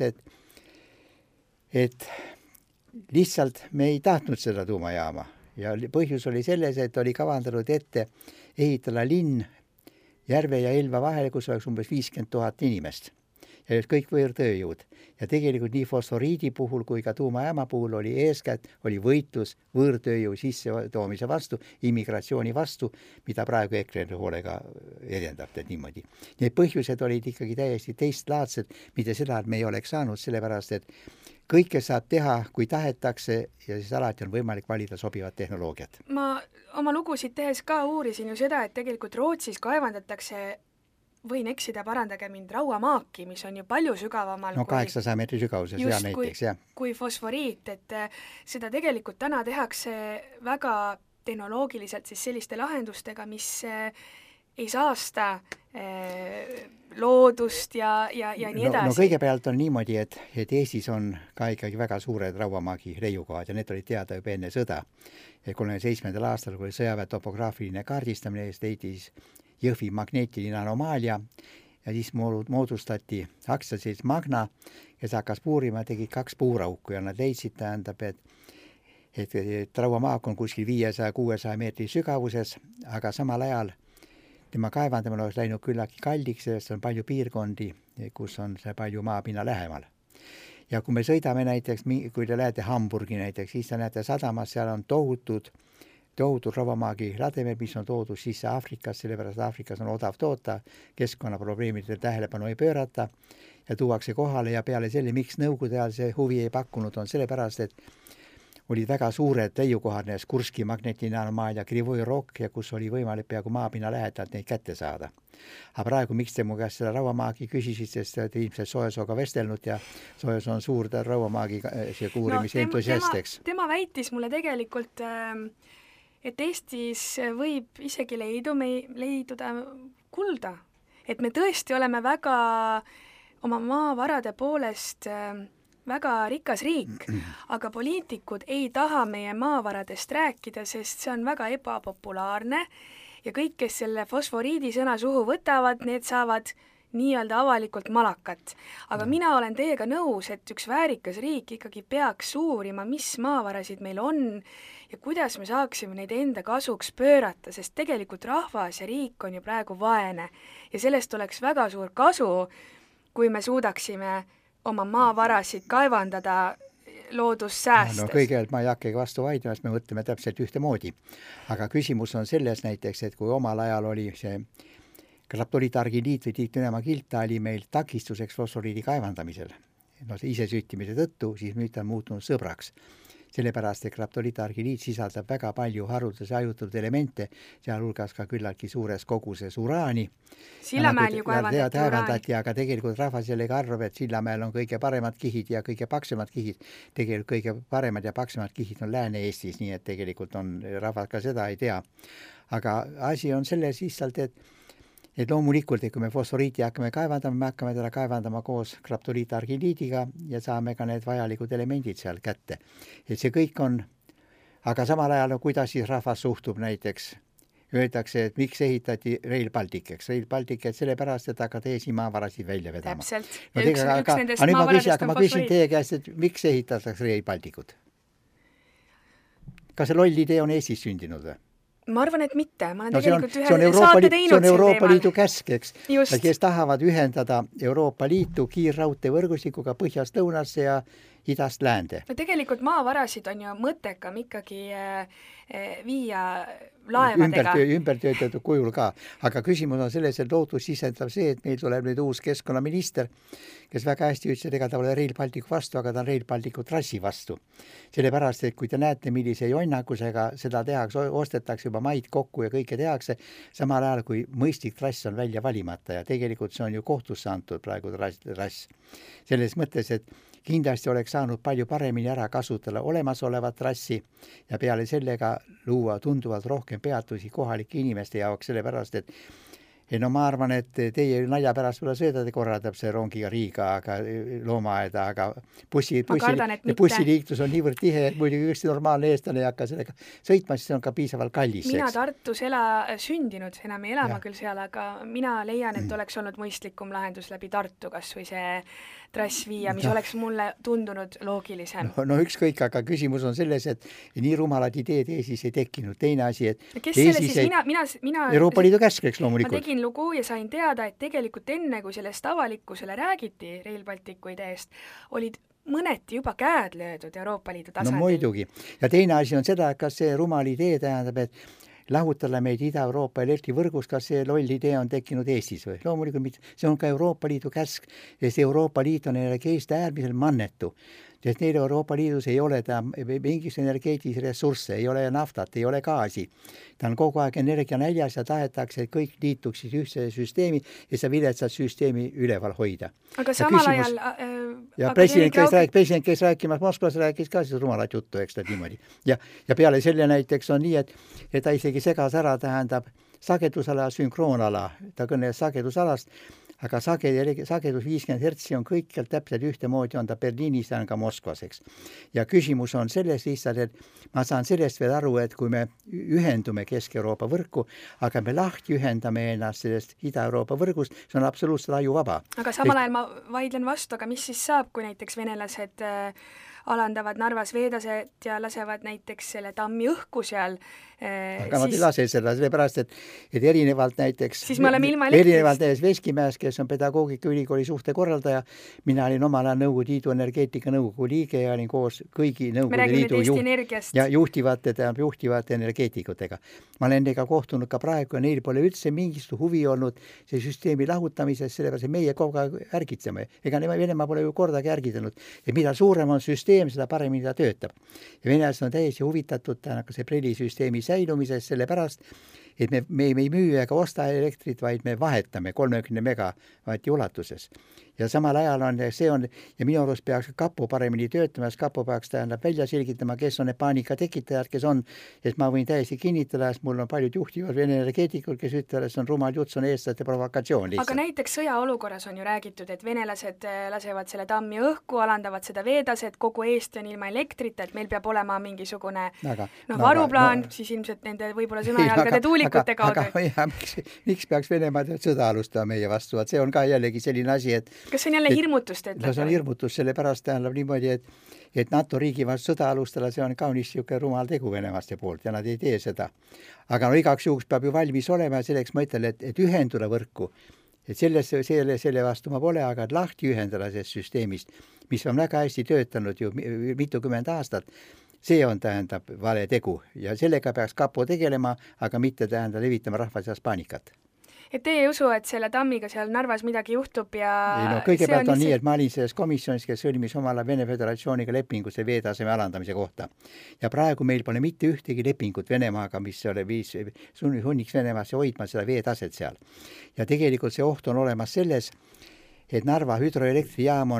Speaker 3: et lihtsalt me ei tahtnud seda tuumajaama. Ja põhjus oli selles, et oli kavandanud ette ehitada linn Järve ja Elva vahele, kus oleks umbes 50 000 inimest. Ja kõik võõrtööjõud. Ja tegelikult nii fosforiidi puhul kui ka tuumajaama puhul oli eeskätt, oli võitlus võõrtööjõu sissetoomise vastu, immigratsiooni vastu, mida praegu EKRE hoolega edendab niimoodi. Need põhjused olid ikkagi täiesti teistlaadsed, mitte seda, et me ei oleks saanud, sellepärast, et kõike saab teha, kui tahetakse ja siis alati on võimalik valida sobivat tehnoloogiat.
Speaker 2: Ma oma lugusid tehes ka uurisin ju seda, et tegelikult Rootsis kaevandatakse, võin eksida, parandage mind, rauamaaki, mis on ju palju sügavamal.
Speaker 3: No 800 meetri sügavuses, ja näiteks, jah.
Speaker 2: Kui fosforiit, et seda tegelikult täna tehakse väga tehnoloogiliselt siis selliste lahendustega, mis ei saasta loodust ja nii edasi.
Speaker 3: No kõigepealt on niimoodi, et Eestis on ka ikkagi väga suured rauamaagi leiukohad ja need olid teada juba enne sõda. 37. aastal, kui sõjaväe topograafiline kaardistamine eest leidis Jõhvi magneetiline anomaalia ja siis moodustati aktsiaselts Magna, kes hakkas puurima, tegi 2 puurauku ja nad leidsid, tähendab, et rauamaak on kuskil 500-600 meetri sügavuses, aga samal ajal tema kaevandamine oleks läinud küllaki kalliks, sest on palju piirkondi, kus on see palju maapinna lähemal. Ja kui me sõidame näiteks, kui te lähete Hamburgi näiteks, siis te näete sadamas, seal on tohutud rauamaagi lademed, mis on toodud sisse Aafrikas, sellepärast Aafrikas on odav toota, keskkonnaprobleemidele tähelepanu ei pöörata ja tuuakse kohale ja peale selle, miks Nõukogude ajal see huvi ei pakkunud, on sellepärast, et olid väga suured leiukohad, Kurski magnetiline anomaalia, Krivoi Rok ja kus oli võimalik peaaegu maapinna lähedalt neid kätte saada. Aga praegu, miks te mu käest seda rauamaagi küsisid, sest te ilmselt Soesooga vestelnud ja Soes on suur rauamaagi uurimise entusiasteks.
Speaker 2: Tema väitis mulle tegelikult, et Eestis võib isegi leiduda kulda. Et me tõesti oleme väga oma maavarade poolest väga rikas riik, aga poliitikud ei taha meie maavaradest rääkida, sest see on väga ebapopulaarne ja kõik, kes selle fosforiidi sõna suhu võtavad, need saavad nii-öelda avalikult malakat. Aga mina olen teiega nõus, et üks väärikas riik ikkagi peaks uurima, mis maavarasid meil on ja kuidas me saaksime neid enda kasuks pöörata, sest tegelikult rahvas ja riik on ju praegu vaene ja sellest oleks väga suur kasu, kui me suudaksime oma maavarasid kaevandada loodussäästes.
Speaker 3: No kõigepealt ma ei hakkagi vastu vaidlema, sest me mõtleme täpselt ühtemoodi. Aga küsimus on selles näiteks, et kui omal ajal oli see graptoliitargiliit või tiiktunema-kilta oli meil takistuseks fosforiidi kaevandamisel, no see isesüttimise tõttu, siis nüüd on muutunud sõbraks. Sellepärast, et graptoliitargiliit sisaldab väga palju haruldase ajutatud elemente, sealhulgas ka küllaltki suures koguses uraani.
Speaker 2: Sillamäel ju kaevandati uraani.
Speaker 3: Aga tegelikult rahvas jällegi arvab, et Sillamäel on kõige paremad kihid ja kõige paksemad kihid. Tegelikult kõige paremad ja paksemad kihid on Lääne-Eestis, nii et tegelikult on rahvas ka seda ei tea. Aga asi on selles lihtsalt, et loomulikult, et kui me fosforiiti hakkame kaevandama, me hakkame teda kaevandama koos graptoliitargiliidiga ja saame ka need vajalikud elemendid seal kätte. Et see kõik on, aga samal ajal, kuidas siis rahvas suhtub näiteks, öeldakse, et miks ehitati Rail Balticeks. Rail Baltic, et sellepärast, et hakata maavarasid välja vedama.
Speaker 2: Täpselt.
Speaker 3: No, üks nendest maavaradest on fosforiit. Ma küsin teie käest, et miks ehitatakse Rail Balticut? Kas see loll idee on Eestis sündinud või?
Speaker 2: Ma arvan, et mitte. Ma olen tegelikult
Speaker 3: ühe saate teinud see on Euroopa Liidu käsk, eks. Kes tahavad ühendada Euroopa Liitu kiirraudteevõrgustikuga põhjast lõunasse ja idast läände.
Speaker 2: No tegelikult maavarasid on ju mõttekam ikkagi viia laevadega.
Speaker 3: Ümbertöötatud kujul ka. Aga küsimus on selles, et lootus sisendab see, et meil tuleb nüüd uus keskkonnaminister, kes väga hästi ütles, et ega ta ole Rail Balticu vastu, aga ta on Rail Balticu trassi vastu. Sellepärast, et kui te näete, millise jonnakusega seda tehakse, ostetakse juba maid kokku ja kõike tehakse, samal ajal kui mõistlik trass on välja valimata ja tegelikult see on ju kohtusse antud praegu trass. Selles mõttes, et kindlasti oleks saanud palju paremini ära kasutada olemasolevat trassi ja peale sellega luua tunduvalt rohkem peatusi kohalike inimeste jaoks, sellepärast, et no ma arvan, et teie nalja pärast võib-olla sõidate korraldab see rongiga Riiga, aga loomaaeda, aga bussiliiklus on niivõrd tihe, et muidugi ükski normaalne eestlane ei hakka sellega sõitma, siis see on ka piisavalt kallis.
Speaker 2: Mina Tartus sündinud, enam ei elama küll seal, aga mina leian, et oleks olnud mõistlikum lahendus läbi Tartu, kas või see trass viia, mis oleks mulle tundunud loogilisem.
Speaker 3: No ükskõik, aga küsimus on selles, et nii rumalad ideed Eestis ei tekkinud. Teine asi, et
Speaker 2: kes selle siis? Mina
Speaker 3: Euroopa Liidu käskeks loomulikult.
Speaker 2: Ma tegin lugu ja sain teada, et tegelikult enne, kui sellest avalikkusele räägiti Rail Balticu ideest, olid mõneti juba käed löödud Euroopa Liidu tasandil.
Speaker 3: No muidugi. Ja teine asi on seda, et kas see rumal idee tähendab, et lahutada meid Ida-Euroopa elektrivõrgus, kas see loll idee on tekkinud Eestis või? Loomulikult mitte. See on ka Euroopa Liidu käsk ja see Euroopa Liit on energeest äärmiselt mannetu. Sest neil Euroopa Liidus ei ole ta mingis energeetilisi ressursse, ei ole naftat, ei ole gaasi. Ta on kogu aeg energia näljas ja tahetakse, et kõik liituksid ühtse süsteemi ja see viletsat süsteemi üleval hoida.
Speaker 2: Aga samal ajal...
Speaker 3: Ja president, kes rääkimas Moskvas, rääkis ka siis rumalat juttu, eks ta niimoodi. Ja peale selle näiteks on nii, et ta isegi segas ära, tähendab sagedusala, sünkroonala. Ta kõneles sagedusalast, aga sagedus 50 hertsi on kõikjalt täpselt ühtemoodi, on ta Berliinis ja on ka Moskvas, eks. Ja küsimus on selles lihtsalt, et ma saan sellest veel aru, et kui me ühendume Kesk-Euroopa võrku, aga me lahti ühendame ennast sellest Ida-Euroopa võrgust, see on absoluutselt ajuvaba.
Speaker 2: Aga samal ajal ma vaidlen vastu, aga mis siis saab, kui näiteks venelased alandavad Narvas veedased ja lasevad näiteks selle tammi õhku seal.
Speaker 3: Aga nad ei lase seda, sellepärast, et erinevalt näiteks
Speaker 2: siis me oleme ilma elektrist.
Speaker 3: Erinevalt näiteks Veskimäes, kes on pedagoogika ülikooli suhtekorraldaja, mina olin omal ajal Nõukogude Liidu energeetika nõukogu liige ja olin koos kõigi Nõukogude Liidu juhtivate energeetikutega. Ma olen nendega kohtunud ka praegu ja neil pole üldse mingist huvi olnud see süsteemi lahutamises, sellepärast meie kogu aeg ärgitseme. Ega Venemaa pole ju kordagi ärgitanud. Ja mida suurem on süsteem, seda paremini ta töötab. Ja venelased on täiesti huvitatud see prelisüsteemi säilumisest, sellepärast, et me ei müü ega osta elektrit, vaid me vahetame 30 megavati ulatuses. Ja samal ajal on, ja minu arust peaks kapo paremini töötama, sest kapo peaks tähendab välja selgitama, kes on need paanika tekitajad, kes on, et ma võin täiesti kinnitada, sest mul on paljud juhtivad energeetikud, kes ütlevad, et see on rumal jutt, see on eestlaste provokatsioon lihtsalt.
Speaker 2: Aga näiteks sõjaolukorras on ju räägitud, et venelased lasevad selle tammi õhku, alandavad seda veedaset, kogu Eesti on ilma elektrita, et meil peab olema mingisugune varuplaan, siis ilmselt nende võib-olla sõnajalgade tuulikute tuulikute kaudu.
Speaker 3: Aga miks peaks Venemaa sõda alustama meie vastu? See on ka jällegi selline asi, et...
Speaker 2: Kas see on jälle hirmutust?
Speaker 3: See on hirmutus, sellepärast tähendab niimoodi, et NATO riigi vastu sõda alustada, see on kaunis niisugune rumal tegu Venemaste poolt ja nad ei tee seda. Aga no igaks juhuks peab ju valmis olema ja selleks ma ütlen, et ühenduda võrku. Et selle vastu ma pole, aga lahti ühendada sellest süsteemist, mis on väga hästi töötanud ju mitukümmend aastat, see on tähendab vale tegu ja sellega peaks kapo tegelema, aga mitte tähendab levitama rahva seas paanikat.
Speaker 2: Et teie ei usu, et selle tammiga seal Narvas midagi juhtub ja...
Speaker 3: Ei, no, kõigepealt on nii, et ma olin selles komisjonis, kes sõlmis omale Vene Föderatsiooniga lepingusse veetaseme alandamise kohta. Ja praegu meil pole mitte ühtegi lepingut Venemaaga, mis oli sunniks Venemaasse hoidma seda veetaset seal. Ja tegelikult see oht on olemas selles, et Narva hüdroelektrijaam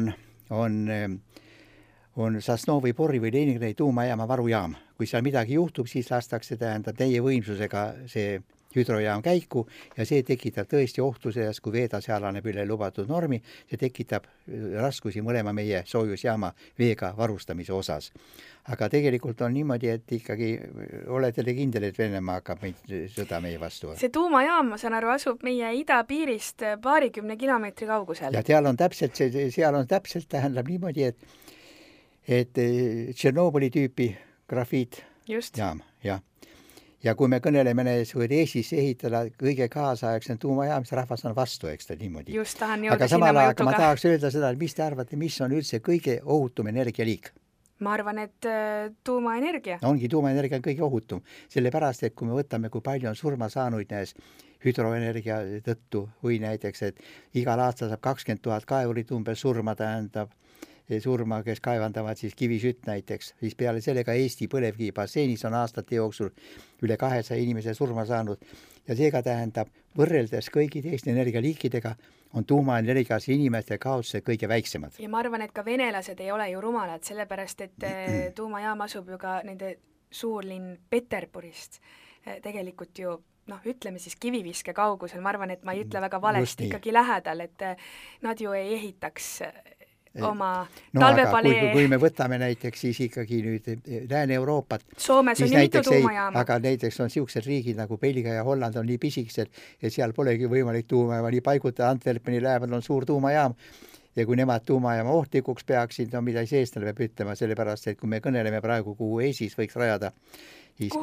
Speaker 3: on Sosnovi Borri või Leningradi tuumajaama varujaam. Kui seal midagi juhtub, siis lastakse tähendab täie võimsusega see hüdrojaam käiku ja see tekitab tõesti ohtu selles, kui veetase alaneb üle lubatud normi, see tekitab raskusi mõlema meie soojusjaama veega varustamise osas. Aga tegelikult on niimoodi, et ikkagi olete te kindel, et Venemaa hakkab sõda meie vastu.
Speaker 2: See tuumajaam, ma saan aru, asub meie idapiirist paarikümne kilomeetri kaugusel.
Speaker 3: Ja seal on täpselt tähendab niimoodi, et Tšernobõli tüüpi grafiitjaam, jah. Ja kui me kõneleme Eestis ehitada kõige kaasaegsen tuumajaam, siis rahvas on vastu, eks ta niimoodi.
Speaker 2: Just tahan jõuda
Speaker 3: aga samal ajal ma tahaks öelda seda, et mis te arvate, mis on üldse kõige ohutum energialiik?
Speaker 2: Ma arvan, et tuumaenergia.
Speaker 3: Ongi tuumaenergia kõige ohutum. Sellepärast, et kui me võtame, kui palju on surma saanuid näes hüdroenergia tõttu või näiteks, et igal aastal saab 20 000 kaevurit umbes surma tähendab surma, kes kaevandavad siis kivisütt näiteks, siis peale sellega Eesti põlevkivi basseinis on aastate jooksul üle 200 inimese surma saanud ja seega tähendab, võrreldes kõigi teiste energialiikidega on tuumaenergias inimeste kaotuse kõige väiksemad.
Speaker 2: Ja ma arvan, et ka venelased ei ole ju rumalad, sellepärast et tuumajaam asub ju ka nende suurlinn Peterburist tegelikult ju ütleme siis kiviviske kaugusel, ma arvan, et ma ei ütle väga valesti, ikkagi lähedal, et nad ju ei ehitaks oma talvepalee.
Speaker 3: Kui me võtame näiteks siis ikkagi nüüd Lääne-Euroopat,
Speaker 2: Soomes on ju mitu tuumajaama.
Speaker 3: Aga näiteks on siuksed riigid nagu Belgia ja Holland on nii pisikesed, et seal polegi võimalik tuumajaama nii paigutada. Antwerpeni lähemal on suur tuumajaam ja kui nemad tuumajaama ohtlikuks peaksid, mida siis eestlasele peab ütlema, sellepärast, et kui me kõneleme praegu, kuhu Eestis võiks rajada, siis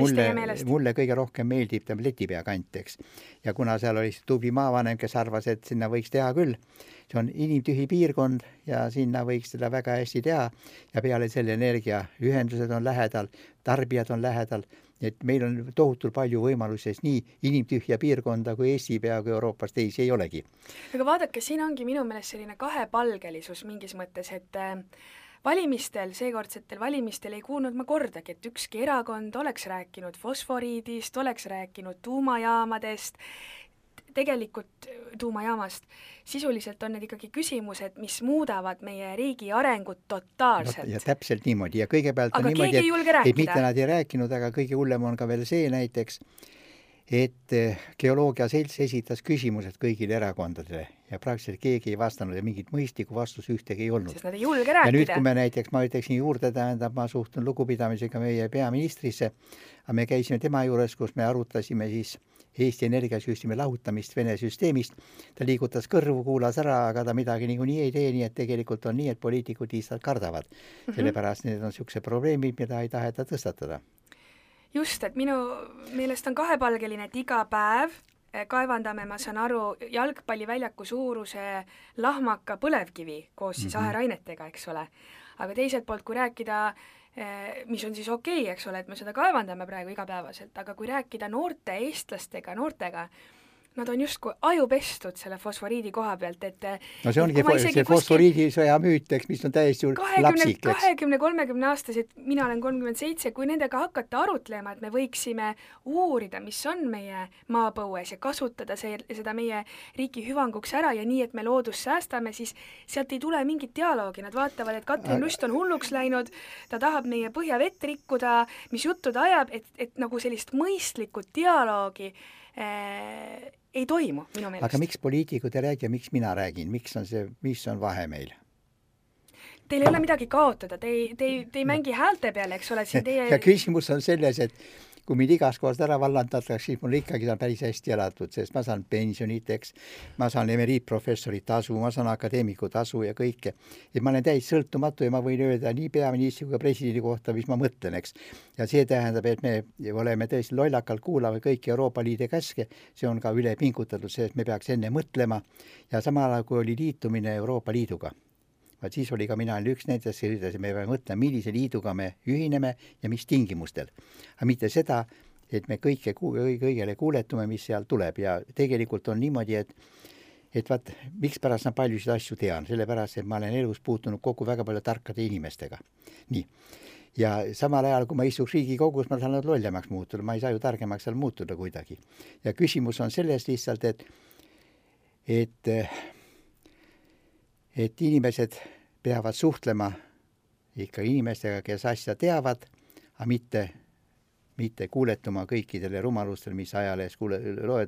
Speaker 3: mulle kõige rohkem meeldib ta Letipea kant, eks. Ja kuna seal oli tubli maavanem, kes arvas, et sinna võiks teha küll, see on inimtühi piirkond ja sinna võiks seda väga hästi teha ja peale selle energiaühendused on lähedal, tarbijad on lähedal, et meil on tohutult palju võimaluses nii inimtühja piirkonda kui Eesti peaaegu Euroopas teisi ei olegi.
Speaker 2: Aga vaadake, siin ongi minu meelest selline kahepalgelisus mingis mõttes, et seekordsetel valimistel ei kuulnud ma kordagi, et ükski erakond oleks rääkinud fosforiidist, oleks rääkinud tuumajaamadest, tegelikult tuumajaamast. Sisuliselt on need ikkagi küsimused, mis muudavad meie riigi arengut totaalselt.
Speaker 3: Ja täpselt niimoodi. Ja kõigepealt
Speaker 2: aga
Speaker 3: on niimoodi,
Speaker 2: keegi ei julge rääkida.
Speaker 3: Mitte nad ei rääkinud, aga kõige hullem on ka veel see näiteks, et Geoloogia Selts esitas küsimused kõigile erakondadele ja praktiliselt keegi ei vastanud ja mingit mõistlikku vastus ühtegi ei olnud.
Speaker 2: Sest nad ei julge rääkida.
Speaker 3: Ja nüüd, kui me näiteks, ma ütleksin juurde, tähendab, ma suhtun lugupidamisega meie peaministrisse, aga me käisime tema juures, kus me arutasime siis Eesti energiasüsteemi lahutamist Vene süsteemist. Ta liigutas kõrvu, kuulas ära, aga ta midagi niikuinii ei tee, nii et tegelikult on nii, et poliitikud lihtsalt kardavad. Sellepärast need on niisugused probleemid, mida ei taheta tõstatada.
Speaker 2: Just, et minu meelest on kahepalgeline, et iga päev kaevandame, ma saan aru, jalgpalliväljaku suuruse lahmaka põlevkivi koos siis aherainetega, eks ole. Aga teiselt poolt, kui rääkida, mis on siis okei, eks ole, et me seda kaevandame praegu igapäevaselt, aga kui rääkida noortega, nad on justkui ajupestud selle fosforiidi koha pealt, et
Speaker 3: no see ongi see fosforiidisõja müüt, eks, mis on täiesti lapsik.
Speaker 2: 20-30 aastased, mina olen 37, kui nendega hakata arutlema, et me võiksime uurida, mis on meie maapõues ja kasutada seda meie riigi hüvanguks ära ja nii, et me loodust säästame, siis sealt ei tule mingit dialoogi. Nad vaatavad, et Katrin Lust on hulluks läinud, ta tahab meie põhjavett rikkuda, mis juttu ta ajab, et nagu sellist mõistlikku dialoogi ei toimu minu meelest.
Speaker 3: Aga miks poliitikud ei räägi ja miks mina räägin? Mis on vahe meil?
Speaker 2: Teil ei ole midagi kaotada, te ei mängi häälte peale, eks ole? Ja
Speaker 3: küsimus on selles, et kui mind igast kohast ära vallandatakse, siis mul ikkagi on päris hästi elatud, sest ma saan pensioniteks, ma saan emeriitprofessori tasu, ma saan akadeemiku tasu ja kõike. Et ma olen täis sõltumatu ja ma võin öelda nii peaministri kui ka presidendi kohta, mis ma mõtlen, eks. Ja see tähendab, et me oleme tõesti lollakalt kuulama kõiki Euroopa Liidu käske, see on ka üle pingutatud, sest me peaks enne mõtlema ja samal ajal, kui oli liitumine Euroopa Liiduga. Siis oli ka mina üks nendest, kes ütles, et me peame mõtlema, millise liiduga me ühineme ja mis tingimustel. Aga mitte seda, et me kõigele kuuletume, mis seal tuleb ja tegelikult on niimoodi, et vaat, miks pärast ma paljusid asju tean, sellepärast, et ma olen elus puutunud kokku väga palju tarkade inimestega. Nii. Ja samal ajal, kui ma istuks Riigikogus, ma saan lollemaks muutuda, ma ei saa ju targemaks seal muutuda kuidagi. Ja küsimus on selles lihtsalt, et inimesed peavad suhtlema ikka inimestega, kes asja teavad, aga mitte kuuletuma kõikidele rumalustele, mis ajalehes loed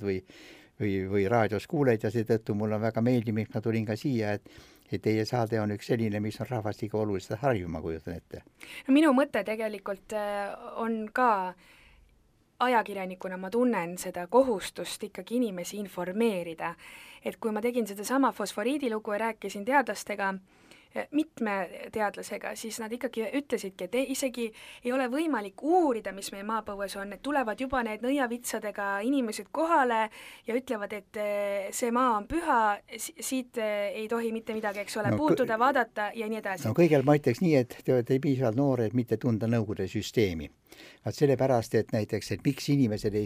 Speaker 3: või raadios kuuled ja seetõttu mul on väga meeldiv, miks ma tulin ka siia, et teie saade on üks selline, mis on rahvastiku oluliselt harjuma, kujutan ette.
Speaker 2: No minu mõte tegelikult on ka ajakirjanikuna ma tunnen seda kohustust ikkagi inimesi informeerida. Et kui ma tegin seda sama fosforiidilugu ja rääkisin teadlastega, mitme teadlasega, siis nad ikkagi ütlesidki, et isegi ei ole võimalik uurida, mis meie maapõues on, et tulevad juba need nõiavitsadega inimesed kohale ja ütlevad, et see maa on püha, siit ei tohi mitte midagi, eks ole, puutuda, vaadata ja nii edasi.
Speaker 3: No kõigel ma ütleks nii, et te olete piisavalt noored mitte tunda Nõukogude süsteemi. Vaat sellepärast, et näiteks, et miks inimesed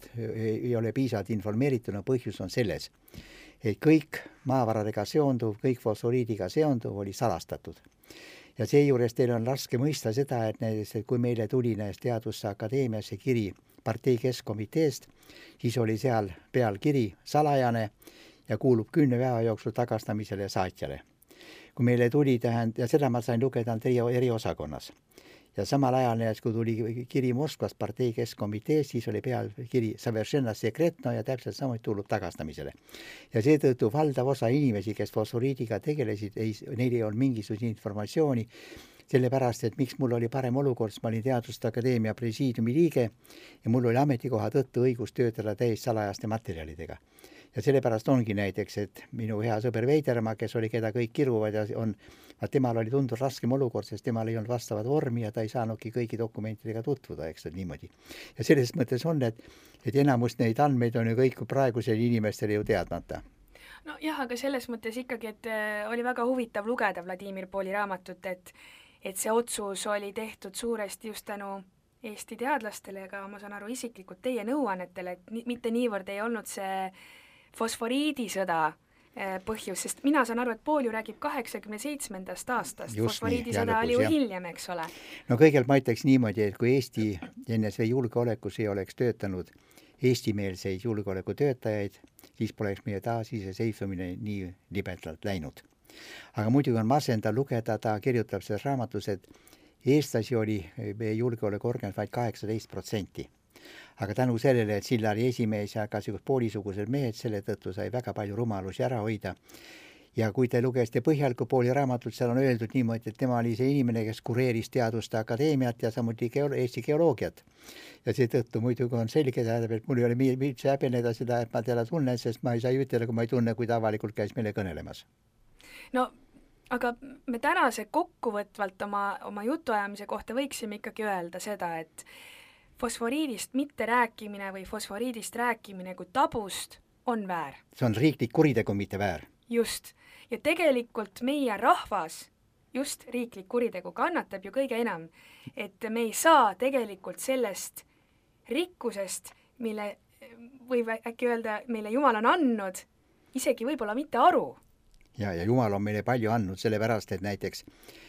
Speaker 3: ei ole piisavalt informeeritud, no põhjus on selles, et kõik maavaradega seonduv, kõik fosforiidiga seonduv oli salastatud. Ja seejuures teil on raske mõista seda, et näiteks, et kui meile tuli näiteks Teaduste Akadeemiasse kiri partei keskkomiteest, siis oli seal peal kiri salajane ja kuulub 10 päeva jooksul tagastamisele saatjale. Kui meile tuli ja seda ma sain lugeda eriosakonnas. Ja samal ajal, kui tuli kiri Moskvast partei keskkomitees, siis oli peal kiri Saveršena sekretno ja täpselt samuti tulub tagastamisele. Ja seetõttu valdav osa inimesi, kes fosforiidiga tegelesid, neil ei olnud mingisugust informatsiooni, sellepärast, et miks mul oli parem olukord, ma olin Teaduste Akadeemia presiidiumi liige ja mul oli ametikoha tõttu õigus töötada täis salajaste materjalidega. Ja sellepärast ongi näiteks, et minu hea sõber Veidermaa, kes oli, keda kõik kiruvad ja temal oli tundur raskem olukord, sest temal ei olnud vastavat vormi ja ta ei saanudki kõigi dokumentidega tutvuda, eks niimoodi. Ja selles mõttes on, et enamus neid andmeid on ju kõik praegusel inimestele ju teadmata.
Speaker 2: No jah, aga selles mõttes ikkagi, et oli väga huvitav lugeda Vladimir Poli raamatut, et see otsus oli tehtud suuresti just tänu Eesti teadlastele, aga ma saan aru isiklikult teie nõuannetele, et mitte niivõrd ei olnud see fosforiidisõda põhjus, sest mina saan aru, et Pool ju räägib 87. aastast, fosforiidisõda oli ju hiljem, eks ole.
Speaker 3: No kõigelt ma ütleks niimoodi, et kui Eesti NSV julgeolekus ei oleks töötanud eestimeelseid julgeolekutöötajaid, siis poleks meie taasiseseisvumine nii libedalt läinud. Aga muidugi on masendav lugeda, ta kirjutab selles raamatus, et eestlasi oli meie julgeolekuorganid vaid 18%. Aga tänu sellele, et Sillari esimees ja ka poolisugused mehed, selle tõttu sai väga palju rumalusi ära hoida. Ja kui te lugesite põhjaliku Pooli raamatut, seal on öeldud niimoodi, et tema oli see inimene, kes kureeris Teaduste Akadeemiat ja samuti Eesti geoloogiat. Ja seetõttu muidugi on selge, et mul ei ole üldse häbeneda seda, et ma teda tunnen, sest ma ei saa ütelda, kui ma ei tunne, kui ta avalikult käis meile kõnelemas.
Speaker 2: No, aga me tänase kokkuvõtvalt oma jutuajamise kohta võiksime ikkagi öelda seda, et fosforiidist mitte rääkimine või fosforiidist rääkimine kui tabust on väär.
Speaker 3: See on riiklik kuritegu, mitte väär.
Speaker 2: Just. Ja tegelikult meie rahvas, just riiklik kuritegu, kannatab ju kõige enam. Et me ei saa tegelikult sellest rikkusest, mille või äkki öelda, meile Jumal on andnud, isegi võib-olla mitte aru.
Speaker 3: Ja Jumal on meile palju andnud, sellepärast, et näiteks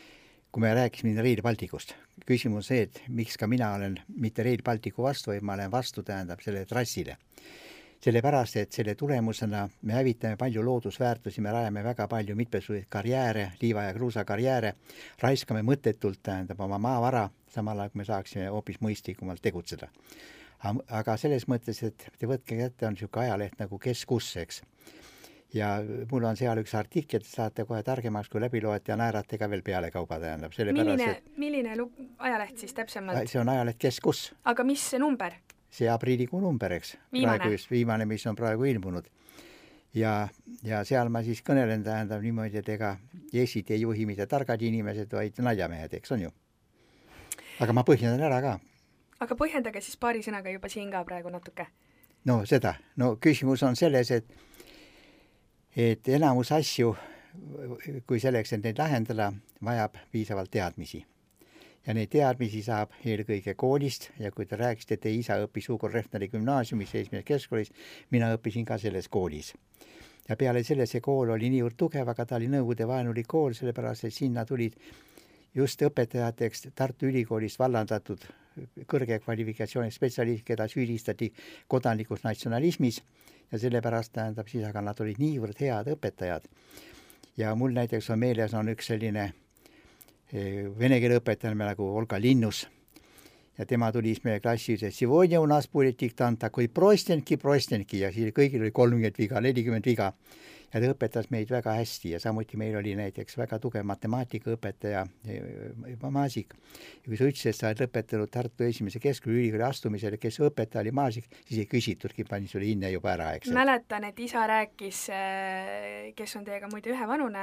Speaker 3: kui me rääkisime Rail Balticust, küsimus see, et miks ka mina olen mitte Rail Balticu vastu, vaid ma olen vastu, tähendab selle trassile. Sellepärast, et selle tulemusena me hävitame palju loodusväärtusi, me rajame väga palju mitmesuguseid karjääre, liiva- ja kruusakarjääre, raiskame mõttetult, tähendab oma maavara, samal ajal me saaksime hoopis mõistlikumalt tegutseda. Aga selles mõttes, et te võtke kätte, on niisugune ajaleht nagu Kes kus, eks. ja mul on seal üks artikkel, saate kohe targemaks, kui läbi loete ja naerate ka veel peale kauba, tähendab.
Speaker 2: Milline ajaleht siis täpsemalt?
Speaker 3: See on ajaleht Kes kus.
Speaker 2: Aga mis see number?
Speaker 3: See aprillikuu number, eks. Viimane, mis on praegu ilmunud. Ja seal ma siis kõnelen, tähendab niimoodi, et ega Eestit ei juhi mitte targad inimesed, vaid naljamehed, eks on ju. Aga ma põhjendan ära ka.
Speaker 2: Aga põhjendage siis paari sõnaga juba siin ka praegu natuke.
Speaker 3: No seda. No küsimus on selles, et enamus asju, kui selleks, et neid lahendada, vajab piisavalt teadmisi. Ja neid teadmisi saab eelkõige koolist ja kui te rääkisite, et teie isa õppis Hugo Rehneri gümnaasiumis, 7. keskkoolis, mina õppisin ka selles koolis. Ja peale selle see kool oli niivõrd tugev, aga ta oli nõukogude vaenulik kool, sellepärast, et sinna tulid just õpetajateks Tartu Ülikoolist vallandatud kõrge kvalifikatsiooni spetsialist, keda süüdistati kodanlikus natsionalismis ja sellepärast tähendab siis, aga nad olid niivõrd head õpetajad. Ja mul näiteks on meeles on üks selline vene keele õpetaja nagu Olga Linnus ja tema tuli meie klassi, ütles, сегодня у нас будет диктант такой простенький ja siis kõigil oli 30 viga, 40 viga ja ta õpetas meid väga hästi ja samuti meil oli näiteks väga tugev matemaatikaõpetaja Maasik. Ja kui sa ütlesid, et sa oled lõpetanud Tartu esimese keskülikooli astumisel, kes õpetaja oli Maasik, siis ei küsitudki, pani sulle hinne juba ära, eks.
Speaker 2: Mäletan, et isa rääkis, kes on teiega muide ühevanune,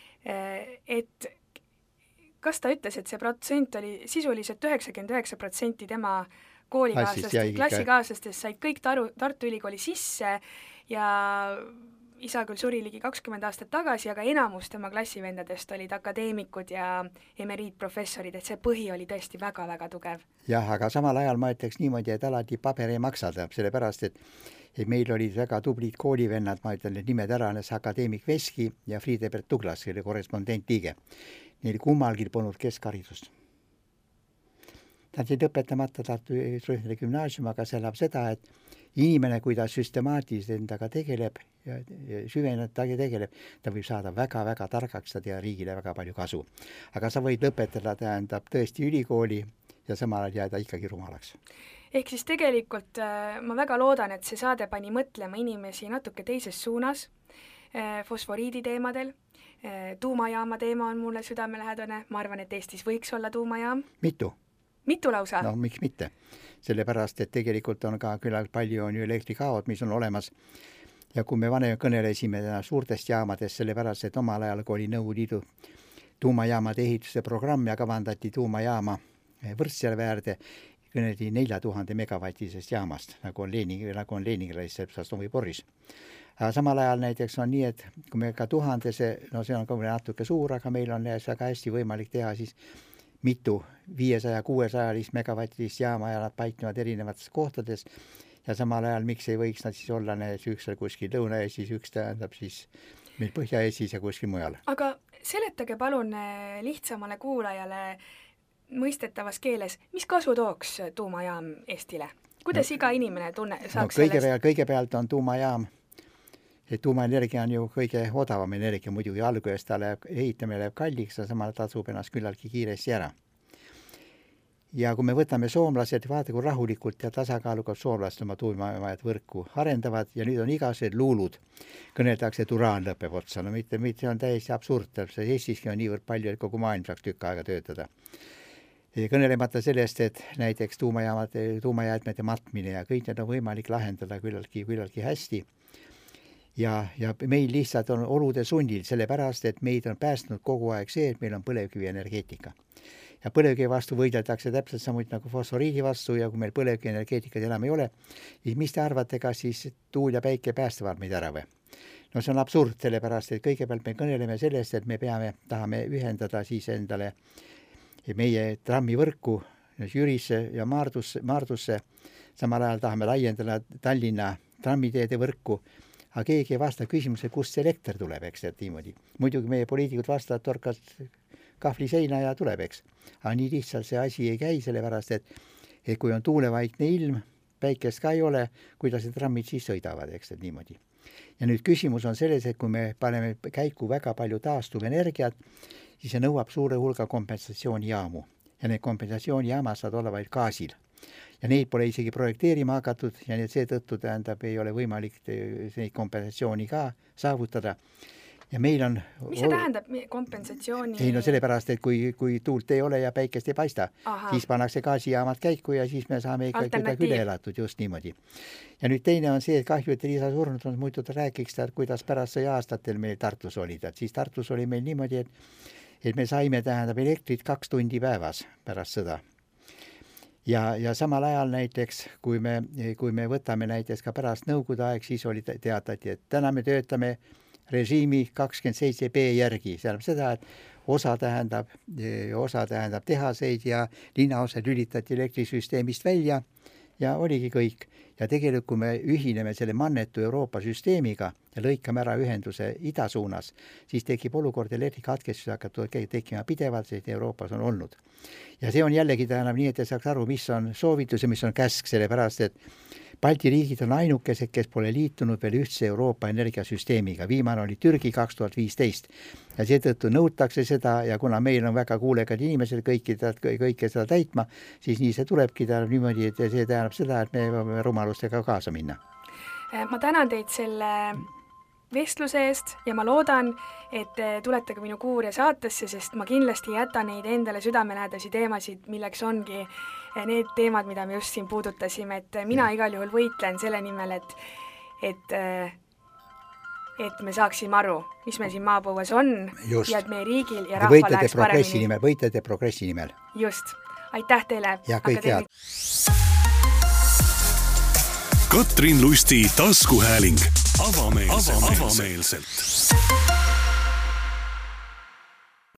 Speaker 2: et kas ta ütles, et see protsent oli sisuliselt 99% tema klassikaaslastest said kõik Tartu Ülikooli sisse ja isa küll suri ligi 20 aastat tagasi, aga enamus tema klassivendadest olid akadeemikud ja emeriitprofessorid, et see põhi oli tõesti väga-väga tugev.
Speaker 3: Jah, aga samal ajal ma ütleks niimoodi, et alati paber ei maksa, sellepärast, et meil olid väga tublid koolivennad, ma ütlen need nimed ära, akadeemik Veski ja Friedebert Douglas, kelle korrespondentliige. Neil kummalgi polnud keskharidust. Ta jäid õpetamata Tartu Rehneri gümnaasium, aga see läheb seda, et inimene, kui ta süstemaatiliselt endaga tegeleb ja süveneb, ta tegeleb, ta võib saada väga-väga targaks, ta teha riigile väga palju kasu. Aga sa võid lõpetada, tähendab tõesti ülikooli ja samal ajal jääda ikkagi rumalaks.
Speaker 2: Ehk siis tegelikult ma väga loodan, et see saade pani mõtlema inimesi natuke teises suunas, fosforiidi teemadel, tuumajaama teema on mulle südamelähedane, ma arvan, et Eestis võiks olla tuumajaam. Mitu lausa?
Speaker 3: No miks mitte? Sellepärast, et tegelikult on ka küllalt palju on ju elektrikaod, mis on olemas. Ja kui me vanem kõnelesime suurtest jaamadest, sellepärast, et omal ajal, kui oli Nõukogude Liidu tuumajaamade ehituse programm ja kavandati tuumajaama Võrtsjärve äärde, kõneldi 4000 megavatisest jaamast, nagu on Leningradis, Sasnovi Boris. Aga samal ajal näiteks on nii, et kui me ka 1000, no see on ka natuke suur, aga meil on väga hästi võimalik teha siis mitu 500-600 megavatilist jaama ja nad paiknevad erinevates kohtades ja samal ajal miks ei võiks nad siis olla üks kuskil Lõuna-Eestis, üks tähendab siis meil Põhja-Eestis ja kuskil mujal.
Speaker 2: Aga seletage palun lihtsamale kuulajale mõistetavas keeles, mis kasu tooks tuumajaam Eestile? Kuidas iga inimene saaks sellest?
Speaker 3: Kõigepealt on tuumajaam. Tuumaenergia on ju kõige odavam energia, muidugi alguses ta ehitamine läheb kalliks ja samal tasub ennast küllaltki kiiresti ära. Ja kui me võtame soomlased, vaata kui rahulikult ja tasakaalukalt soomlased oma tuumajad võrku arendavad ja nüüd on igased luulud. Kõneldakse, et uraan lõpeb otsa, no mitte on täiesti absurd, Eestiski on niivõrd palju, et kogu maailm saaks tükk aega töötada. Kõnelemata sellest, et näiteks tuumajäätmete matmine ja kõik need on võimalik lahendada küllaltki hästi. Ja meil lihtsalt on olude sunnil, sellepärast, et meid on päästnud kogu aeg see, et meil on põlevkivienergeetika. Ja põlevkivi vastu võideldakse täpselt samuti nagu fosforiidi vastu ja kui meil põlevkivienergeetikat enam ei ole, siis mis te arvate, kas siis tuul ja päike päästavad meid ära või? No see on absurd, sellepärast, et kõigepealt me kõneleme sellest, et me tahame ühendada siis endale meie trammivõrku Jürisse ja Maardusse, samal ajal tahame laiendada Tallinna trammiteede võrku, aga keegi ei vasta küsimuse, kust see elekter tuleb, eks, et niimoodi. Muidugi meie poliitikud vastavad, torkad kahvli seina ja tuleb, eks. Aga nii lihtsalt see asi ei käi, sellepärast, et kui on tuulevaikne ilm, päikest ka ei ole, kuidas need trammid siis sõidavad, eks, et niimoodi. Ja nüüd küsimus on selles, et kui me paneme käiku väga palju taastuvenergiat, siis see nõuab suure hulga kompensatsioonijaamu. Ja need kompensatsioonijaamad saad olla vaid gaasil. ja neid pole isegi projekteerima hakatud ja seetõttu tähendab, ei ole võimalik neid kompensatsiooni ka saavutada. Ja meil on...
Speaker 2: Mis see tähendab kompensatsiooni?
Speaker 3: Ei, no sellepärast, et kui tuult ei ole ja päikest ei paista, siis pannakse gaasijaamad käiku ja siis me saame ikka kuidagi üle elatud just niimoodi. Ja nüüd teine on see, et kahju, et Liisa surnud on, muidu ta rääkiks ta, kuidas pärast sõja-aastatel meil Tartus olid. Siis Tartus oli meil niimoodi, et me saime tähendab elektrit 2 tundi päevas pärast sõda. Ja samal ajal näiteks, kui me võtame näiteks ka pärast nõukogude aeg, siis oli teatati, et täna me töötame režiimi 27B järgi. See seda, et osa tähendab tehaseid ja linnaosad lülitati elektrisüsteemist välja ja oligi kõik. Ja tegelikult, kui me ühineme selle mannetu Euroopa süsteemiga ja lõikame ära ühenduse ida suunas, siis tekib olukord elektrikatkestus hakkab tekkima pidevalt, sest Euroopas on olnud. Ja see on jällegi tähendab nii, et saaks aru, mis on soovitus ja mis on käsk, sellepärast, et Balti riigid on ainukesed, kes pole liitunud veel ühtse Euroopa energiasüsteemiga. Viimane oli Türgi 2015 ja seetõttu nõutakse seda ja kuna meil on väga kuulekad inimesed kõike seda täitma, siis nii see tulebki niimoodi, et see tähendab seda, et me võime rumalustega kaasa minna.
Speaker 2: Ma tänan teid selle vestluse eest ja ma loodan, et tulete ka minu Kuurja saatesse, sest ma kindlasti jätan neid endale südamelähedasi teemasid, milleks ongi need teemad, mida me just siin puudutasime, et mina igal juhul võitlen selle nimel, et me saaksime aru, mis me siin maapõues on just. Ja et meie riigil ja rahval läheks paremini.
Speaker 3: Võitlete progressi nimel.
Speaker 2: Just. Aitäh teile.
Speaker 3: Ja kõik head.
Speaker 1: Katrin Lusti taskuhääling avameelselt.